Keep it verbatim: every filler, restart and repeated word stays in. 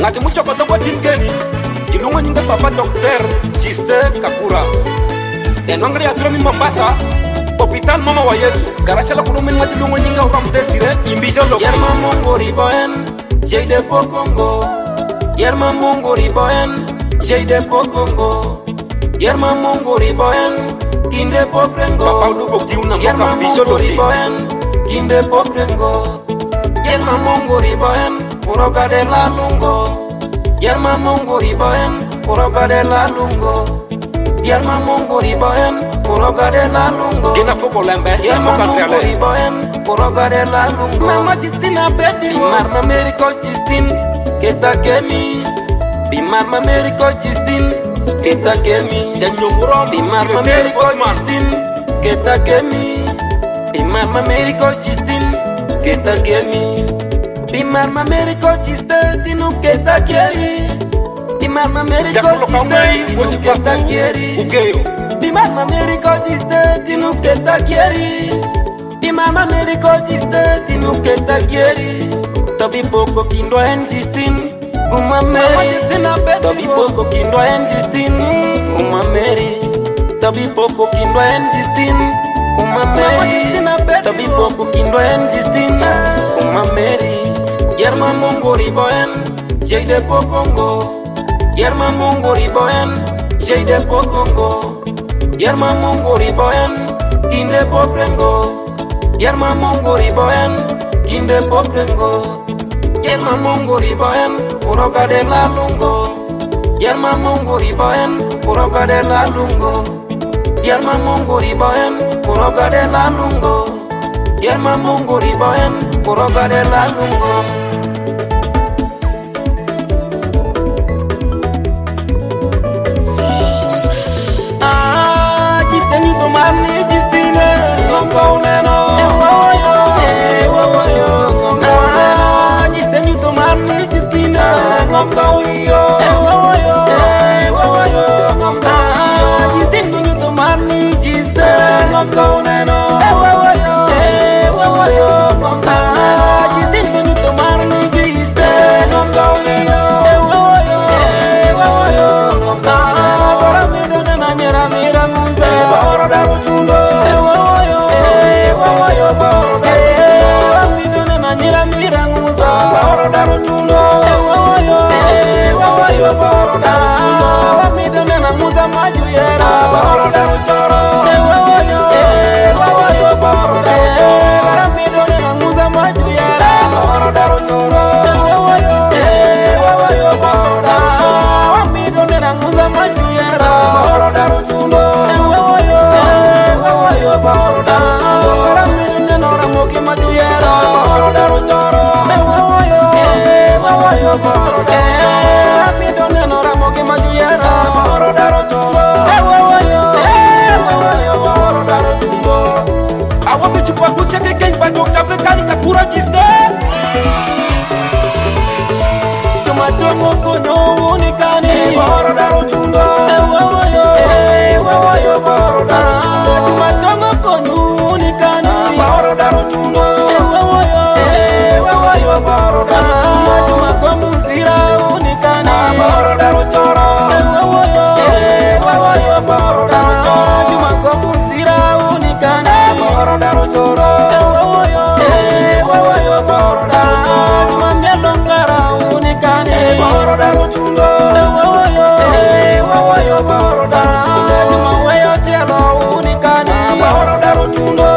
ngati musho patoko tinkeni chilungu nyinga papa dokter Chiste Kakura enongri atromi Mombasa hospital mama wa Yesu garashala kulumi ngati lungu nyinga uram desire imbisho lo yerma mungu riboen jeide pokongo yerma mungu riboen jeide pokongo yerma mungu riboen kinde pokrengo papa udubo kiuna yerma mbisho mungu lo riboen kinde pokrengo yerma mungu riboen uroka de la lungo yerma mungu riboen uroka de la lungo yerma mungu riboen uroka de la lungo gina poko lembe yerma poko mungu kantrele riboen uroka de la lungo mama Justina bedi bimar ma miracle Justine keta kemi bimar ma miracle Justine keta kemi janyo urom bimar ma miracle Justine keta kemi bimar ma miracle Justine keta kemi bimar ma miracle Justine tinu keta kemi bimar ma miracle Jakulo kaungai Justine tinu wosi keta papu kemi ugeyo bimar ma miracle Justine tinu keta kemi bimar ma miracle Justine tinu keta kemi tobi poko kindo en Justine kuma Mary tobi poko kindo en Justine kuma Mary tobi poko kindo en Justine kuma Mary tobi poko kindo en Justine kuma Mary yerma mungu riboen jeide pokongo yerma mungu riboen jeide pokongo yerma mungu riboen kinde pokrengo yerma mungu riboen kinde pokrengo yerma mungu riboen uroka de la lungo yerma mungu riboen uroka de la lungo yerma mungu riboen uroka de la lungo yerma mungu riboen uroka de la lungo ah Justine to marni Justine ngomko neno ewoyo ewoyo ngomko Justine to marni Justine ngomko yo ewoyo ewoyo ngomko Justine to marni Justine ngomko neno ewoyo ewoyo ngomko Justine to marni Justine ngomko neno ewoyo ewoyo ngomko bora mi dona na nyera mira musa bora daru chundo ewoyo ewoyo bora mi dona na nyera mira musa bora daru chundo ewoyo ewoyo bora mi dona na musa majuyera bora daru choro ewoyo ewoyo bora mi dona na musa majuyera bora daru choro ewoyo ewoyo bora mi dona na musa majuyera bora daru chundo ewoyo ewoyo bora mi dona na ramoki majuyera bora daru choro ewoyo ewoyo bora mi dona na ramoki majuyera bora daru choro ewoyo ewoyo bora daru chundo awo bichu papu cheke keng pa dokter Bekani Kakura Chiste Tomatongo kono unikani bora daru chundo ewoyo ewoyo bora daru chundo tomatongo kono unikani bora daru chundo ewoyo ewoyo bora daru chundo tomakombu zira unikani bora daru choro ewoyo ewoyo bora daru choro tomakombu zira unikani bora daru choro ewoyo ewoyo bora daru choro tomamyalongara unikani bora daru chundo ewoyo ewoyo bora daru chundo tomaweyo telo unikani bora daru chundo